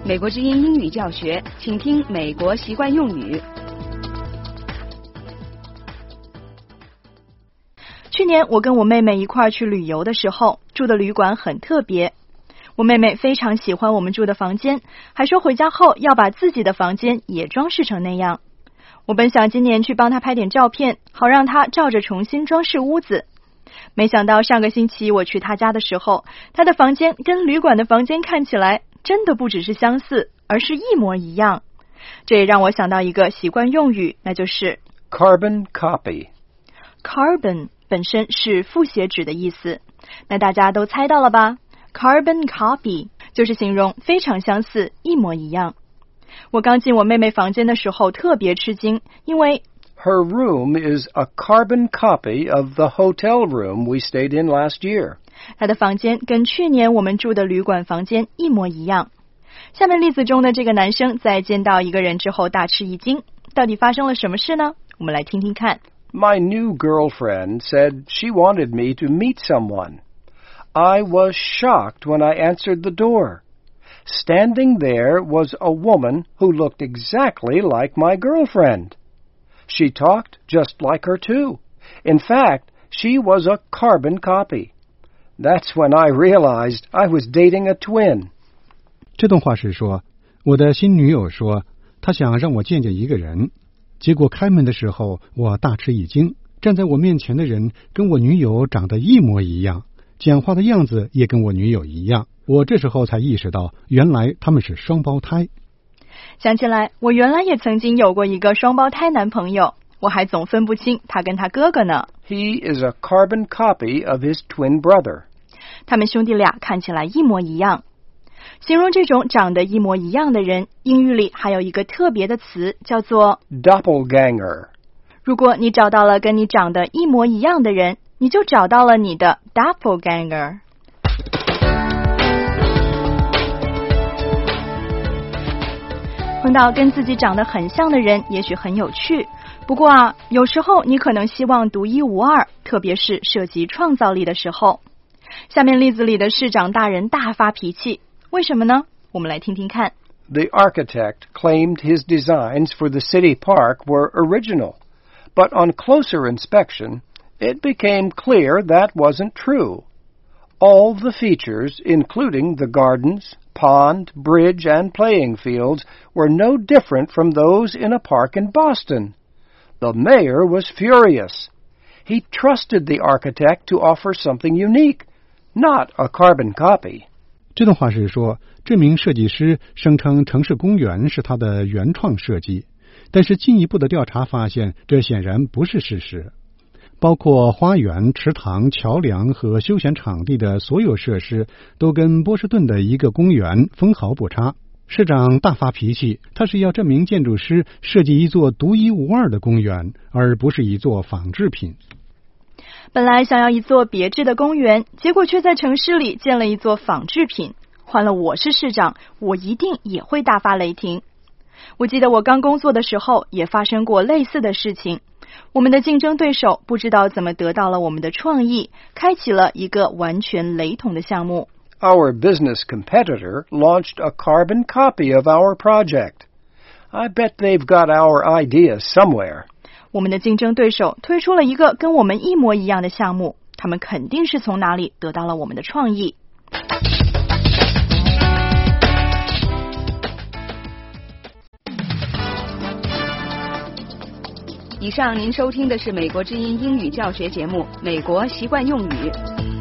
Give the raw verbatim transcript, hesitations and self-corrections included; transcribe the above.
美国之音英语教学，请听美国习惯用语。去年我跟我妹妹一块儿去旅游的时候，住的旅馆很特别。我妹妹非常喜欢我们住的房间，还说回家后要把自己的房间也装饰成那样。我本想今年去帮她拍点照片，好让她照着重新装饰屋子。没想到上个星期我去她家的时候，她的房间跟旅馆的房间看起来真的不只是相似，而是一模一样。这也让我想到一个习惯用语，那就是 carbon copy。Carbon 本身是复写纸的意思，那大家都猜到了吧？ Carbon copy 就是形容非常相似，一模一样。我刚进我妹妹房间的时候特别吃惊，因为 Her room is a carbon copy of the hotel room we stayed in last year. 她的房间跟去年我们住的旅馆房间一模一样。下面例子中的这个男生在见到一个人之后大吃一惊，到底发生了什么事呢？我们来听听看。 My new girlfriend said she wanted me to meet someone. I was shocked when I answered the door. Standing there was a woman who looked exactly like my girlfriend. She talked just like her too. In fact, she was a carbon copy. That's when I realized I was dating a twin. 这段话是说，我的新女友说，她想让我见见一个人。结果开门的时候，我大吃一惊，站在我面前的人跟我女友长得一模一样，讲话的样子也跟我女友一样。我这时候才意识到，原来他们是双胞胎。 想起来，我原来也曾经有过一个双胞胎男朋友，我还总分不清他跟他哥哥呢。 He is a carbon copy of his twin brother. 他们兄弟俩看起来一模一样。形容这种长得一模一样的人，英语里还有一个特别的词，叫做 doppelganger。 如果你找到了跟你长得一模一样的人，你就找到了你的 doppelganger。碰到跟自己长得很像的人，也许很有趣。不过啊，有时候你可能希望独一无二，特别是涉及创造力的时候。下面例子里的市长大人大发脾气，为什么呢？我们来听听看。 The architect claimed his designs for the city park were original, but on closer inspection, it became clear that wasn't true. All the features, including the gardens, pond, bridge, and playing fields, were no different from those in a park in Boston. The mayor was furious. He trusted the architect to offer something unique, not a carbon copy. 这段话是说，这名设计师声称城市公园是他的原创设计，但是进一步的调查发现，这显然不是事实。包括花园、池塘、桥梁和休闲场地的所有设施都跟波士顿的一个公园分毫不差。市长大发脾气，他是要这名建筑师设计一座独一无二的公园，而不是一座仿制品。 本来想要一座别致的公园，结果却在城市里建了一座仿制品。换了我是市长，我一定也会大发雷霆。我记得我刚工作的时候也发生过类似的事情。我们的竞争对手不知道怎么得到了我们的创意，开启了一个完全雷同的项目。 Our business competitor launched a carbon copy of our project. I bet they've got our ideas somewhere. 我们的竞争对手推出了一个跟我们一模一样的项目，他们肯定是从哪里得到了我们的创意。以上您收听的是美国之音英语教学节目《美国习惯用语》。